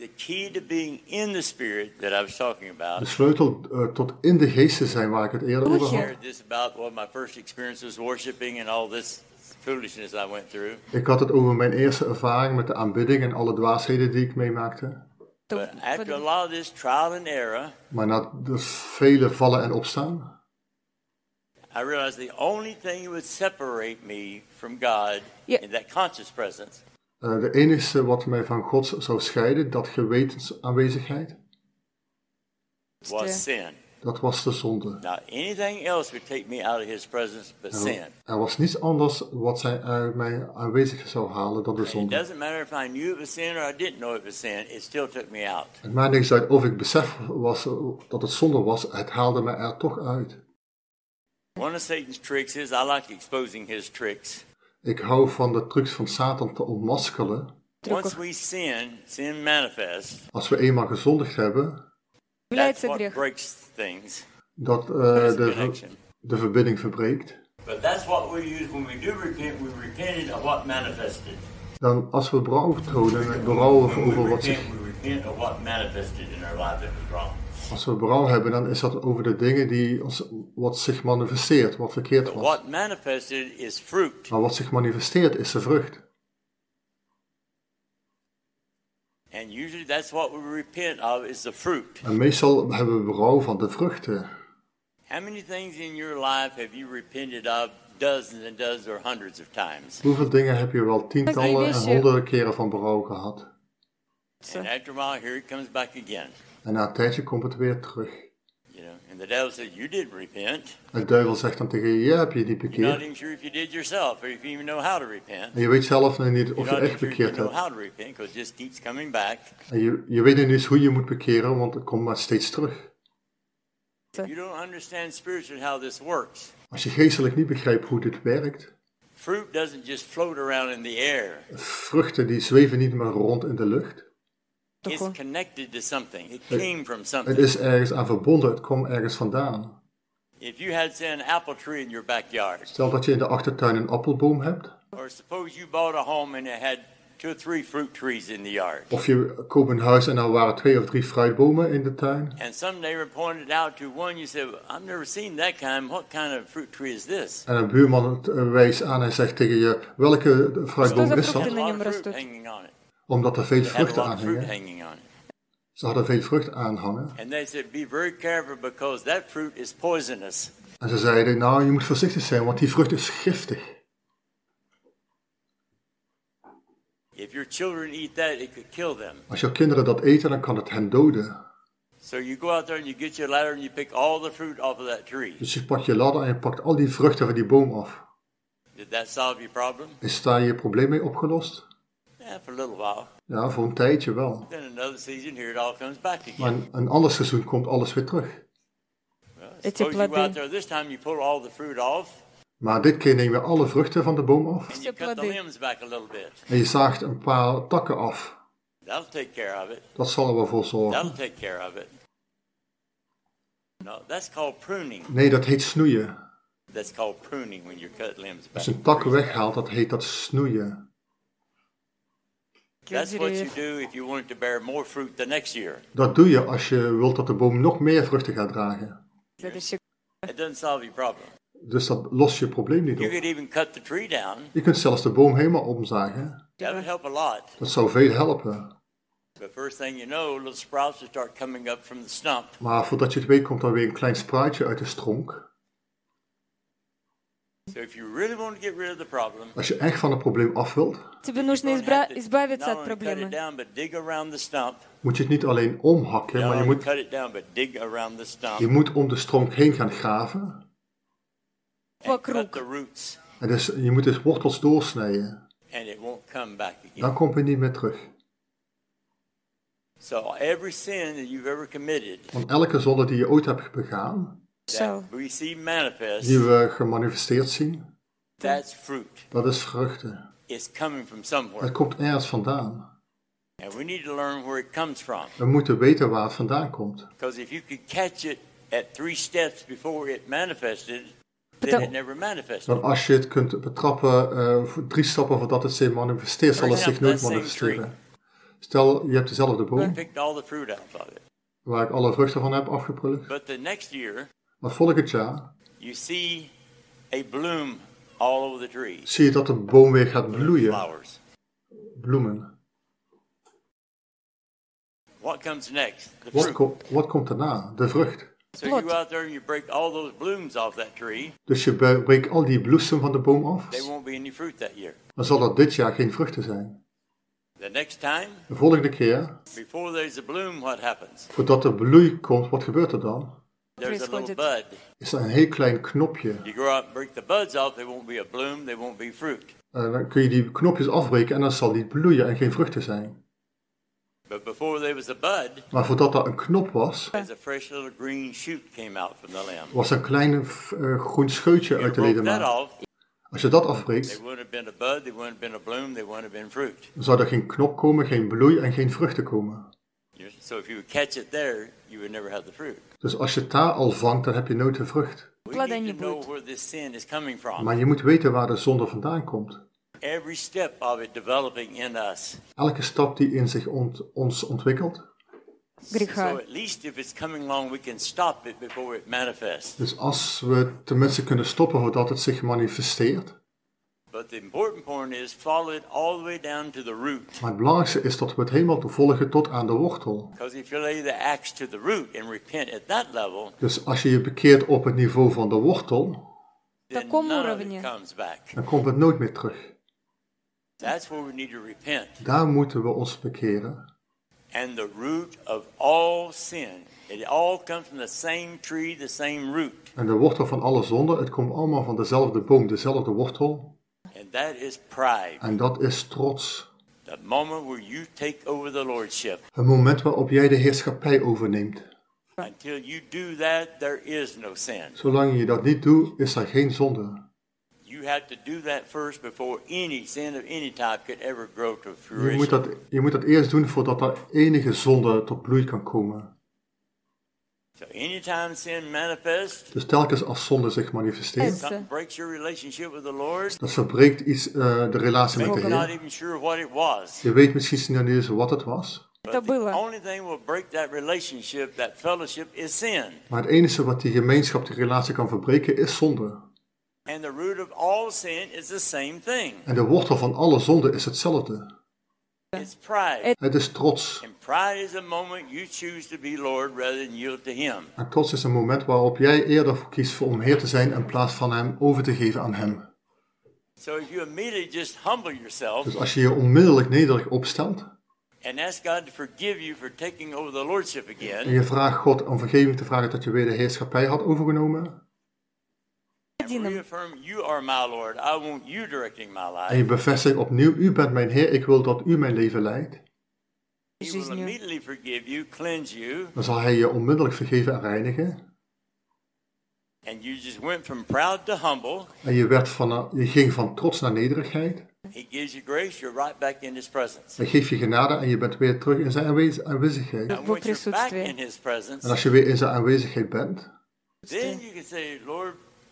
the key to being in the Spirit that I was talking De about. sleutel uh, tot in de geest te zijn waar ik het eerder I over had. shared this about what my first experience was worshiping and all this foolishness I went through. Ik had het over mijn eerste ervaring met de aanbidding en alle dwaasheden die ik meemaakte. То But after a lot of this trial and error, Maar na de vele vallen en opstaan, I realized the only thing that would separate me from God Ja. in that conscious presence uh, de enige wat mij van God zou scheiden, dat gewetensaanwezigheid, was sin. dat was de zonde. Now, anything else would take me out of His presence but Er, sin. er was niets anders wat zij uit mij aanwezig zou halen dan de It zonde. doesn't matter if I knew it was sin or I didn't know it was sin, it still took me out. Het maakt niks uit of ik besef was dat het zonde was, het haalde mij er toch uit. One of Satan's tricks is, I like exposing his tricks. Ik hou van de trucs van Satan te ontmaskeren. Once we sin, sin manifests. Als we eenmaal gezondigd hebben, That's является what грех. breaks things. dat uh, There's de, connection. de verbinding verbreekt. But that's what we use when we do repent. We repented of what manifested. Dan als we berouw tonen, berouwen When over we wat zich, repent, we repent of what manifested in our life that was wrong. als we berouw hebben, dan is dat over de dingen die ons, wat zich manifesteert, wat verkeerd But was. what manifested is fruit. Maar wat zich manifesteert is de vrucht. And usually that's what we repent of is the fruit. En meestal hebben we berouw van de vruchten. How many things in your life have you repented of dozens and dozens or hundreds of times? Hoeveel dingen heb je wel tientallen en honderden keren van berouw gehad? And after a while, here it comes back again. En na een tijdje komt het weer terug. You know, and the devil says, you didn't repent. De duivel zegt dan tegen je, je hebt je niet You're not bekeerd. even sure if you did yourself or if you even know how to repent. En je weet zelf nog niet of You're je not echt even sure if you bekeerd know hebt. how to repent because it just keeps coming back. En je, je weet nog niet eens hoe je moet bekeren, want het komt maar steeds terug. You don't understand spiritually how this works. Als je geestelijk niet begrijpt hoe dit werkt, Fruit doesn't just float around in the air. vruchten die zweven niet meer rond in de lucht. It's connected to something. It Het- came from Het something. is ergens aan verbonden, het kwam ergens vandaan. If you had, say, an apple tree in your backyard, Stel dat je in de achtertuin een appelboom hebt, or suppose you bought a home and it had two or three fruit trees in the yard. of je koopt een huis en er waren twee of drie fruitbomen in de tuin. And some neighbor pointed out to one, you said, I've never seen that kind. What kind of fruit tree is this? En een buurman het eh, wijst aan en zegt tegen je, welke fruitboom Что за is It dat? had fruit? a на lot нем of fruit растут. hanging on it. Omdat er veel It had a vruchten lot aan of fruit hingen. hanging on it. Ze hadden veel vrucht aan hangen. And they said, be very careful because that fruit is poisonous. En ze zeiden, nou je moet voorzichtig zijn, want die vrucht is giftig. If your children eat that, it could kill them. Als jouw kinderen dat eten, dan kan het hen doden. So you go out there and you get your ladder and you pick all the fruit off of that tree. Dus je pakt je ladder en je pakt al die vruchten van die boom af. Did that solve your problem? Is daar je probleem mee opgelost? Yeah, for a little while. Ja, voor een tijdje wel. Then another season, here it all comes back Maar again. een, een ander seizoen komt alles weer terug. Well, Эти suppose you go out плоды. there this time, you pull all the fruit off Maar dit keer neem je alle vruchten van de boom af. and you Все cut the плоды. limbs back a little bit. En je zaagt een paar takken af. That'll take care of it. Dat zal er wel voor zorgen. That'll take care of it. No, that's called pruning. Nee, dat heet snoeien. That's called pruning when you cut limbs back. Als je een tak weghaalt, dat heet dat snoeien. That's what you do if you want it to bear more fruit the next year. Dat doe je als je wilt dat de boom nog meer vruchten gaat dragen. Следующий. It doesn't solve your problem. Dus dat lost je probleem niet You op. could even cut the tree down. Je kunt zelfs de boom helemaal omzagen. That would help a lot. Dat zou veel helpen. But first thing you know, little sprouts will start coming up from the stump. Maar voordat je het weet, komt er weer een klein spruitje uit de stronk. So if you really want to get rid of the problem, Als je echt van het probleem af wilt, Тебе нужно you don't избра- have to избавиться not от only cut it проблемы. down, but dig around the stump. moet je het niet alleen omhakken, Not maar je only moet, cut it down, but dig around the stump. je moet om de stronk heen gaan graven. And cut Вокруг. the roots, En dus, je moet dus wortels doorsnijden. and it won't come back Dan again. kom je niet meer terug. So every sin that you've ever committed Want elke zonde die je ooit hebt begaan, Zo. that we see manifest, die we gemanifesteerd zien, that's fruit. dat is vruchten. It's coming from somewhere. Het komt ergens vandaan. And we need to learn where it comes from. We moeten weten waar het vandaan komt. Because if you could catch it at three steps before it manifested, then Потому- it never manifested. Want als je het kunt betrappen, uh, voor drie stappen voordat het zich manifesteert, zal het For zich nooit example, that same manifesteren. Stel, je hebt dezelfde I boom, picked all the fruit out of it. waar ik alle vruchten van heb afgeplukt. But the next year, Maar volgend jaar you see a bloom all over the tree. zie je dat de boom weer gaat bloeien, Flowers. bloemen. What comes next? The Wat, fruit. ko- wat komt daarna? De vrucht. So you go out there and you break all those blooms off that tree. Dus je be- breekt al die bloesem van de boom af. There won't be any fruit that year. Dan zal er dit jaar geen vruchten zijn. The next time, De volgende keer, before there's a bloom, what happens? voordat de bloei komt, wat gebeurt er dan? There's a little Происходит. bud. Is er een heel klein knopje. You go out and break the buds off, there won't be a bloom, there won't be fruit. Uh, dan kun je die knopjes afbreken en dan zal die bloeien en geen vruchten zijn. But before there was a bud, Maar voordat er een knop was, there's a fresh little green shoot came out from the limb. was een klein uh, groen scheutje You uit de broke that ledemaat. off, Als je dat there afbreekt, wouldn't have been a bud, there wouldn't have been a bloom, there wouldn't have been fruit. dan zou er geen knop komen, geen bloei en geen vruchten komen. You- So if you would catch it there, you would never have the fruit. Dus als je het daar al vangt, dan heb je nooit de vrucht. We Plada need не to know будет. where this sin is coming from. Maar je moet weten waar de zonde vandaan komt. Every step of it developing in us. Elke stap die in zich ont- ons ontwikkelt. So Греха. at least if it's coming along, we can stop it before it manifests. Dus als we tenminste kunnen stoppen voordat het zich manifesteert. But the important point is follow it all the way down to the root. Maar het belangrijkste is dat we het helemaal volgen tot aan de wortel. Because if you lay the axe to the root and repent at that level, Dus als je je bekeert op het niveau van de wortel, then Таком none of уровне. it comes back. dan komt het nooit meer terug. That's where we need to repent. Daar moeten we ons bekeren. And the root of all sin, it all comes from the same tree, the same root. En de wortel van alle zonde, het komt allemaal van dezelfde boom, dezelfde wortel. And that is pride. En dat is trots. The moment where you take over the lordship. Het moment waarop jij de heerschappij overneemt. Until you do that, there is no sin. Zolang je dat niet doet, is er geen zonde. You have to do that first before any sin of any type could ever grow to Je moet, fruition. dat, je moet dat eerst doen voordat er enige zonde tot bloei kan komen. So anytime sin manifests, Dus telkens als zonde zich manifesteert, something breaks your relationship with the Lord, dat verbreekt iets uh, de relatie met de maybe not Heer. even sure what it was. Je weet misschien nog niet eens wat het was. But Это the было. only thing will break that relationship, that fellowship, is sin. Maar het enige wat die gemeenschap, die relatie kan verbreken, is zonde. And the root of all sin is the same thing. En de wortel van alle zonde is hetzelfde. It's pride. Het is trots. And pride is a moment you choose to be Lord rather than yield to Him. En trots is een moment waarop jij eerder voor kiest om Heer te zijn in plaats van hem over te geven aan hem. So if you immediately just humble yourself Dus als je je onmiddellijk nederig opstelt and ask God to forgive you for taking over the lordship en again, je vraagt God om vergeving te vragen dat je weer de heerschappij had overgenomen and reaffirm you are my Lord, I want you directing my en life, je bevestigt opnieuw, u bent mijn Heer, ik wil dat u mijn leven leidt, He will жизнью. immediately forgive you, cleanse you, dan zal hij je onmiddellijk vergeven en reinigen. and you just went from proud to humble. En je, werd van, je ging van trots naar nederigheid. He gives you grace, you're right back in His presence. Hij geeft je genade en je bent weer terug in zijn aanwez- aanwezigheid. And Во once you're back присутствии. in His presence, En als je weer in zijn aanwezigheid bent, then you can say, Lord,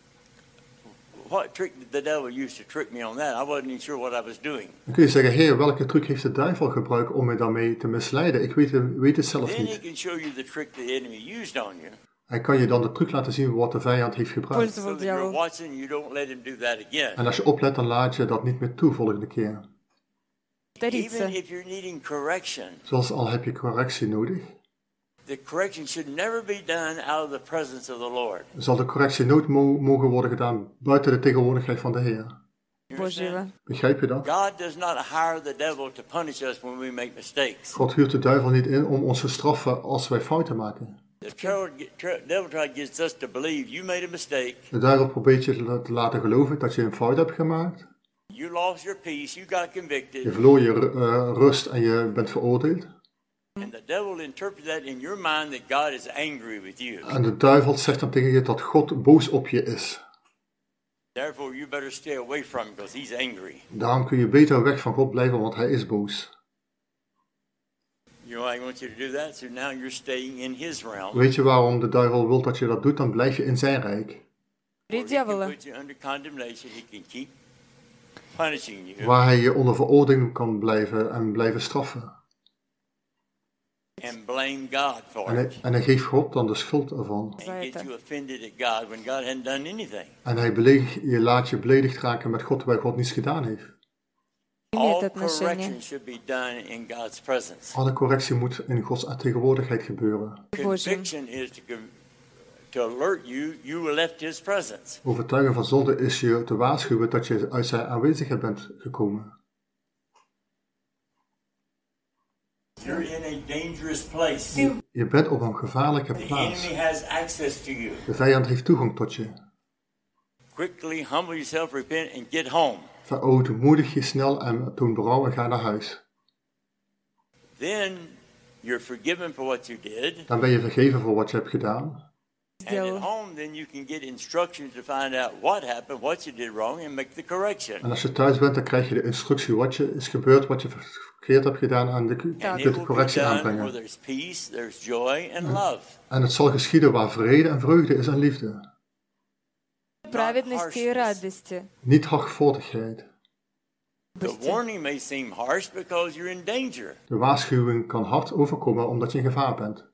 what trick did the devil use to trick me on that? I wasn't even sure what I was doing. dan kun je zeggen, Heer, welke truc heeft de duivel gebruikt om mij daarmee te misleiden? Ik weet, het- weet het zelf Then he niet. can show you the trick the enemy used on you. Hij kan je dan de truc laten zien wat de vijand heeft gebruikt. So Пользовал that you're дьявол. watching, you don't let him do that again. En als je oplet, dan laat je dat niet meer toe volgende keer. Повторится. Even if you're needing correction, Zoals al heb je correctie nodig, the correction should never be done out of the presence of the Lord. zal de correctie nooit mo- mogen worden gedaan buiten de tegenwoordigheid van de Heer. You understand? Божьего. Begrijp je dat? God does not hire the devil to punish us when we make mistakes. God huurt de duivel niet in om ons te straffen als wij fouten maken. The trouble- tr- devil tries to get us to believe you made a mistake, De duivel probeert je te la- te laten geloven dat je een fout hebt gemaakt. you lost your peace, you got Je convicted, verloor je ru- eh, rust en je bent veroordeeld. and the devil interprets that in your mind that God is angry with you. En de duivel zegt dan tegen je dat God boos op je is. Therefore, you better stay away from him because he's angry. Daarom kun je beter weg van God blijven, want hij is boos. You know why he wants you to do that? So now you're staying in his realm. Weet je waarom de duivel wil dat je dat doet? Dan blijf je in zijn rijk. Where При he can дьявола. put you under condemnation. He can keep punishing you. Waar hij je onder veroordeling kan blijven en blijven straffen. and blame God for En hij, it. en hij geeft God dan de schuld ervan. And За get это. you offended at God when God hadn't done anything. En hij beledig, je laat je beledigd raken met God terwijl God niets gedaan heeft. Имеет All отношение. correction should be done in God's presence. Alle correctie moet in Gods tegenwoordigheid gebeuren. Божьим. Conviction is to, con- to alert you you left His presence. Overtuigen van zonde is je te waarschuwen dat je uit zijn aanwezigheid bent gekomen. You're in a dangerous place. Je bent op een gevaarlijke The plaats. enemy has access to you. De vijand heeft toegang tot je. Quickly humble yourself, repent, and get home. Verootmoedig je snel en toon berouw en ga naar huis. Then you're forgiven for what you did. Dan ben je vergeven voor wat je hebt gedaan. And at Сделал. home, then you can get instructions to find out what happened, what you did wrong, and make the correction. En als je thuis bent, dan krijg je de instructie wat je is gebeurd, wat je verkeerd hebt gedaan en de, And kunt it de will be correctie done where aanbrengen. there's peace, there's joy, and love. En het zal geschieden waar vrede en vreugde is en liefde. Праведности и радости. Niet hardvochtigheid. The warning may seem harsh because you're in danger. De waarschuwing kan hard overkomen omdat je in gevaar bent.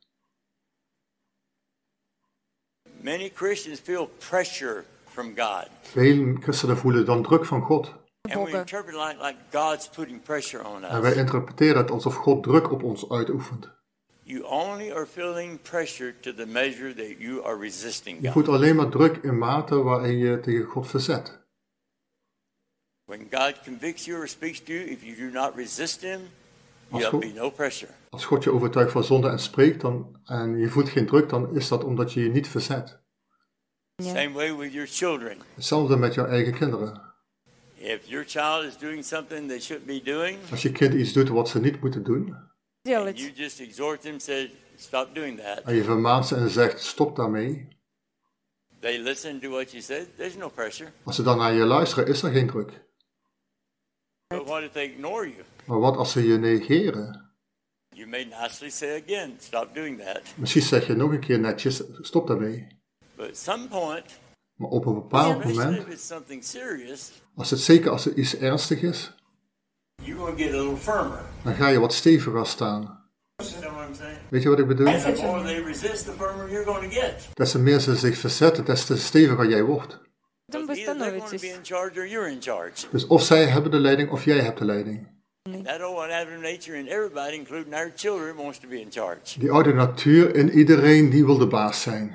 Many Christians feel pressure from God. Veel christenen voelen dan druk van God. And we Бога. interpret it like, like God's putting pressure on En wij us. interpreteren het alsof God druk op ons uitoefent. You only are feeling pressure to the measure that you are resisting Je God. voelt alleen maar druk in mate waarin je tegen God verzet. When God convicts you or speaks to you, if you do not resist Him, Als there'll God- be no pressure. Als God je overtuigt van zonde en spreekt dan, en je voelt geen druk, dan is dat omdat je je niet verzet. Same way with your children. Hetzelfde met jouw eigen kinderen. If your child is doing something they shouldn't be doing, Als je kind iets doet wat ze niet moeten doen, and Делать. you just exhort them, say, stop doing that. en je vermaant ze en zegt stop daarmee, They listen to what you said, there's no pressure. als ze dan naar je luisteren, is er geen druk. But what if they ignore you? Maar wat als ze je negeren? You may nicely say again, stop doing that. Misschien zeg je nog een keer netjes stop daarmee. But at some point, Maar op een bepaald especially moment, if it's something serious, als het zeker als het iets ernstig is, you're going to get a little firmer. dan ga je wat steviger staan. You know what I'm saying? Weet je wat ik bedoel? And the more they resist, the firmer you're going to get. Des te meer ze zich verzetten, des te steviger jij wordt. Потом вы Because either they're going to be становитесь. in charge or you're in charge. Dus of zij hebben de leiding of jij hebt de leiding. That old Adam nature in everybody, including our children, wants to be in charge. Die oude natuur in iedereen die wil de baas zijn.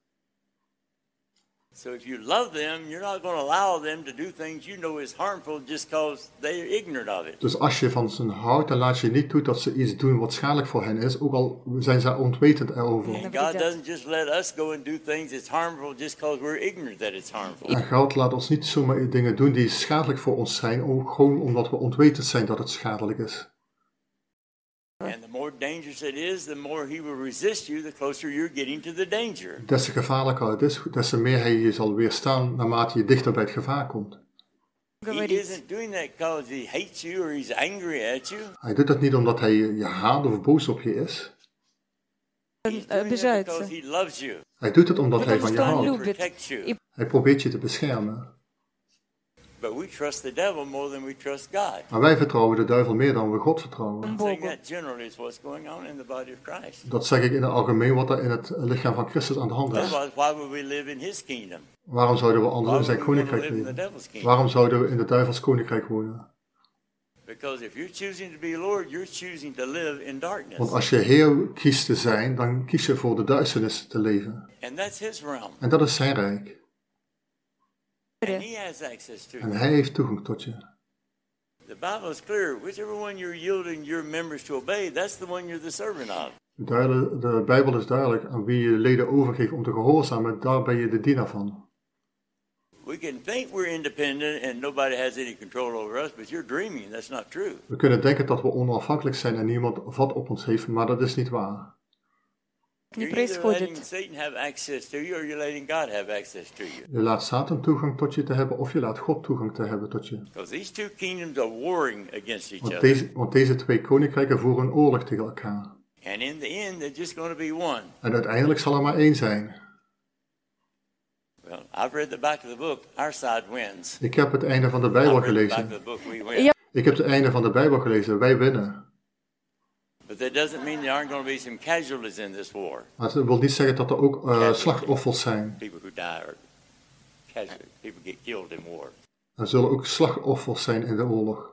So if you love them, you're not going to allow them to do things you know is harmful just because they're ignorant of it. Dus als je van ze houdt, dan laat je niet toe dat ze iets doen wat schadelijk voor hen is, ook al zijn ze ontwetend erover. And God doesn't just let us go and do things that's harmful just because we're ignorant that it's harmful. En God laat ons niet zomaar dingen doen die schadelijk voor ons zijn, ook gewoon omdat we ontwetend zijn dat het schadelijk is. And the more dangerous it is, the more he will resist you, the closer you're getting to the danger. Des te gevaarlijker het is, des te meer hij je zal weerstaan naarmate je dichter bij het gevaar komt. He Говорить. isn't doing that because he hates you or he's angry at you. Hij doet dat niet omdat hij je haat of boos op je is. He's doing it because Обижается. he loves you, Hij doet het omdat hij Потому van je что он houdt. любит. protects you. И Hij probeert je te beschermen. But we trust the devil more than we trust God. Maar wij vertrouwen de duivel meer dan we God vertrouwen. Saying Богу. that generally is what's going on in the body of Christ. Dat zeg ik in het algemeen wat er in het lichaam van Christus aan de hand is. Otherwise, why would we live in his kingdom? Waarom zouden we Why anders in would zijn we want to koninkrijk live in the leven? devil's kingdom? Waarom zouden we in de duivels koninkrijk wonen? Because if you're choosing to be Lord, you're choosing to live in darkness. Want als je Heer kiest te zijn, dan kies je voor de duisternis te leven. And that's his realm. En dat is zijn rijk. And he has access to En you. hij heeft toegang tot je. The Bible is clear. Whichever one you're yielding your members to obey, that's the one you're the servant of. De, duidel- de Bijbel is duidelijk. Aan wie je leden overgeeft om te gehoorzamen, daar ben je de dienaar van. We can think we're independent and nobody has any control over us, but you're dreaming. That's not true. We kunnen denken dat we onafhankelijk zijn en niemand vat op ons heeft, maar dat is niet waar. не You're either letting происходит. Satan have access to you or you're letting God have access to you. Je laat Satan toegang tot je te hebben of je laat God toegang te hebben tot je. Because these two kingdoms are warring against each Want other. deze, want deze twee koninkrijken voeren een oorlog tegen elkaar. And in the end, they're just going to be one. En uiteindelijk zal er maar één zijn. Well, I've read the back of the book. Our side wins. Ik heb het einde van de Bijbel I've read the back gelezen. of the book. We win. Ja. Ik heb het einde van de Bijbel gelezen. Wij winnen. But that doesn't mean there aren't going to be some casualties in this war. Maar het wil niet zeggen dat er ook uh, slachtoffers zijn. People who die are casualties. People get killed in war. Er zullen ook slachtoffers zijn in de oorlog.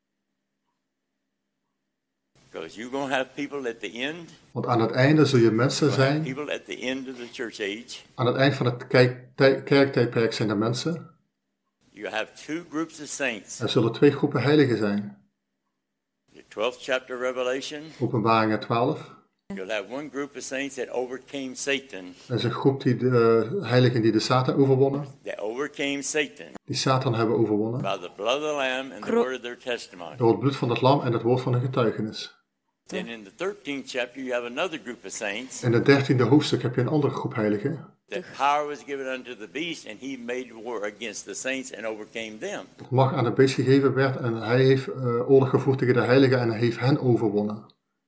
Because you're going to have people at the end. Want aan het einde zul je mensen You're going to have zijn. people at the end of the church age. Aan het eind van het kijk- tij- kerktijdperk zijn er mensen. You have two groups of saints. Er zullen twee groepen heiligen zijn. The twelfth chapter of Revelation. Openbaringen twaalf. You'll have one group of saints that overcame Satan. Er is een groep die de uh, heiligen die de Satan overwonnen. They overcame Satan Die Satan hebben overwonnen. by the blood of the Lamb and the Gro- word of their testimony. Door het bloed van het lam en het woord van hun getuigenis. Then in the thirteenth chapter, you have another group of saints. In het dertiende hoofdstuk heb je een andere groep heiligen. That power was given unto the beast, and he made war against the saints and overcame them. Dat macht aan het beest gegeven werd en hij heeft uh, oorlog gevoerd tegen de heiligen en heeft hen overwonnen.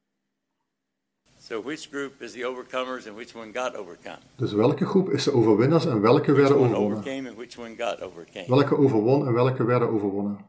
So which group is the overcomers and which one got overcome? Dus welke groep is de overwinnaars en welke Which werden one overwonnen? overcame and which one got overcame? Welke overwon en welke werden overwonnen?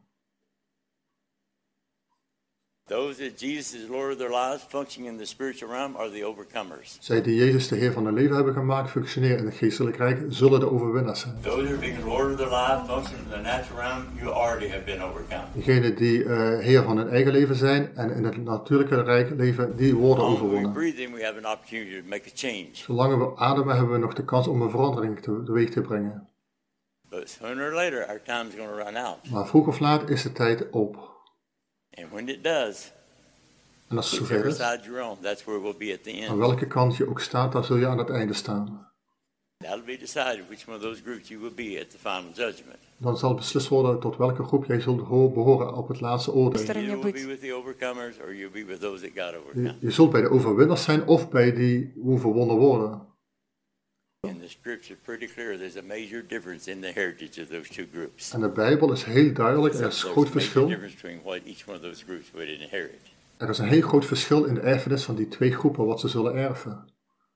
Those that Jesus is Lord of their lives, functioning in the spiritual realm, are the overcomers. Zij die Jezus de Heer van hun leven hebben gemaakt, functioneren in het geestelijk rijk, zullen de overwinnaars zijn. Those that are being Lord of their lives, functioning in the natural realm, you already have been overcome. Degenen die uh, Heer van hun eigen leven zijn en in het natuurlijke rijk leven, die worden As long as we overwonnen. breathe in, we have an opportunity to make a change. Zolang we ademen hebben we nog de kans om een verandering te, teweeg te brengen. But sooner or later, our time is going to run out. Maar vroeg of laat is de tijd op. And when it does, En als het whichever zover is, side you're on, that's where we'll be at the aan end. welke kant je ook staat, daar zul je aan het einde staan. That'll be decided which one of those groups you will be at the final judgment. Dan zal beslist worden tot welke groep jij zult ho- behoren op het laatste oordeel. Is er You een will goed? be with the overcomers, or you'll be with those that got Je, overcome. je zult bij de overwinnaars zijn of bij die overwonnen worden. And the scripture is pretty clear. There's a major difference in the heritage of those two groups. En de Bijbel is heel duidelijk, er is There's een a groot major verschil. difference between what each one of those groups would inherit. Er is een heel groot verschil in de erfenis van die twee groepen wat ze zullen erven.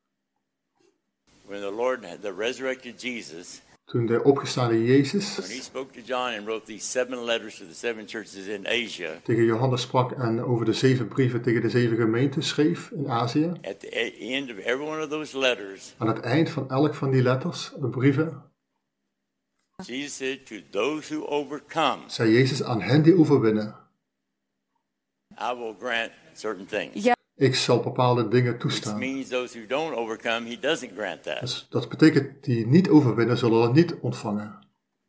When the Lord, the resurrected Jesus, Toen de opgestane when he Jezus spoke to John and wrote these seven letters to the seven churches in Asia, tegen Johannes sprak en over de zeven brieven tegen de zeven gemeenten schreef in Azië. at the e- end of every one of those letters, Aan het eind van elk van die letters, eh, brieven, Jesus said, "To those who overcome, zei Jezus aan hen die overwinnen. I will grant certain things." Ja, Ik zal bepaalde dingen Which toestaan. means those who don't overcome, he doesn't grant that. Dus dat betekent die niet overwinnen zullen dat niet ontvangen.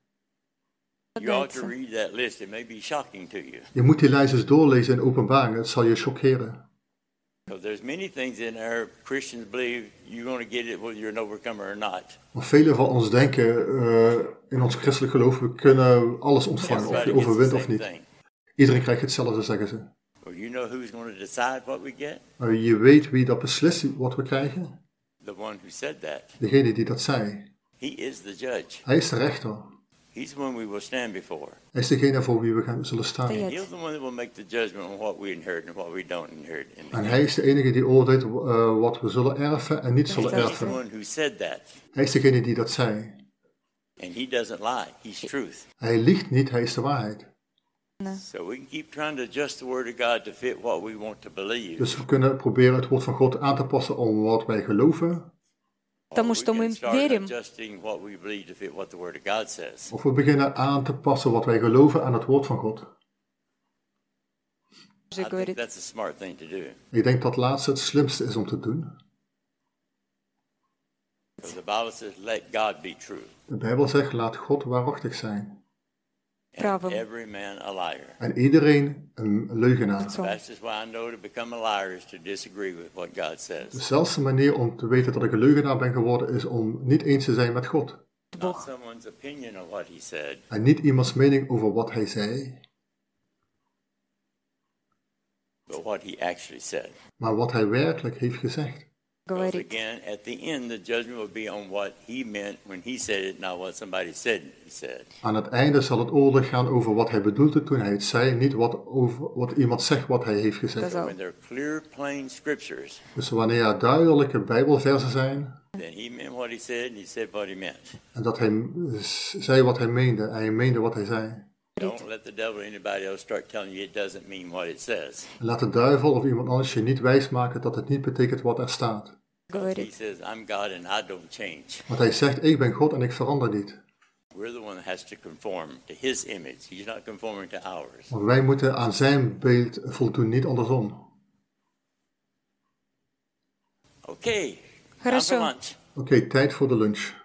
dat You ought lijkt to ze. read that list. It may be shocking to you. Je moet die lijst eens doorlezen in openbaringen, het zal je choqueren. Because there's many things in there Christians believe you're going to get it whether you're an overcomer or not. Want velen van ons denken uh, in ons christelijk geloof, we kunnen alles ontvangen, of Everybody je gets the overwint of same niet. thing. Iedereen krijgt hetzelfde, zeggen ze. Well, you know who's going to decide what we get? Maar je weet wie dat beslist, wat we krijgen? The one who said that. Degene die dat zei. He is the judge. Hij is de rechter. He's the one we will stand before. Hij is degene voor wie we gaan, zullen staan. Ja. He's the one that will make the judgment on what we inherit and what we don't inherit. In the En hij is de enige die oordeelt uh, wat we zullen erven en niet zullen He's He's the erven. one who said that. Hij is degene die dat zei. And he doesn't lie. He's truth. Hij liegt niet, hij is de waarheid. So we can keep trying to adjust the word of God to fit what we want to believe. Dus we kunnen proberen het woord van God aan te passen om wat wij geloven. Потому Or что we мы can start верим. adjusting what we believe to fit what the word of God says. Of we beginnen aan te passen wat wij geloven aan het woord van God. Же I think говорит, that's a smart thing to do. Ik denk dat laatste het slimste is om te doen. Because the Bible says, let God be true. De Bijbel zegt, laat God waarachtig zijn. And Правым. every man a liar. En iedereen een leugenaar. Zo. That's just why I know to become a liar is to disagree with what God De says. zelfste manier om te weten dat ik een leugenaar ben geworden is om niet eens te zijn met God. Not Бог. someone's opinion of what he said, En niet iemands mening over wat hij zei, but what he actually said. maar wat hij werkelijk heeft gezegd. Because Говорит. again, at the end, the judgment will be on what he meant when he said it, not what somebody said he said. Aan het einde zal het oordeel gaan over wat hij bedoelde toen hij het zei, niet wat, over wat iemand zegt wat hij heeft gezegd. Сказал. When there are clear, plain scriptures, Dus wanneer er duidelijke Bijbelversen zijn, then he meant what he said and he said what he meant. en dat hij s- zei wat hij meende, en hij meende wat hij zei. Don't let the devil or anybody else start telling you it doesn't mean what it says. En laat de duivel of iemand anders je niet wijsmaken dat het niet betekent wat er staat. He говорит. says, I'm God and I don't change. Want hij zegt, ik ben God en ik verander niet. We're the one that has to conform to his image. He's not conforming to ours. Want wij moeten aan zijn beeld voldoen, niet andersom. Okay, time Хорошо. for lunch. Oké, tijd voor de lunch.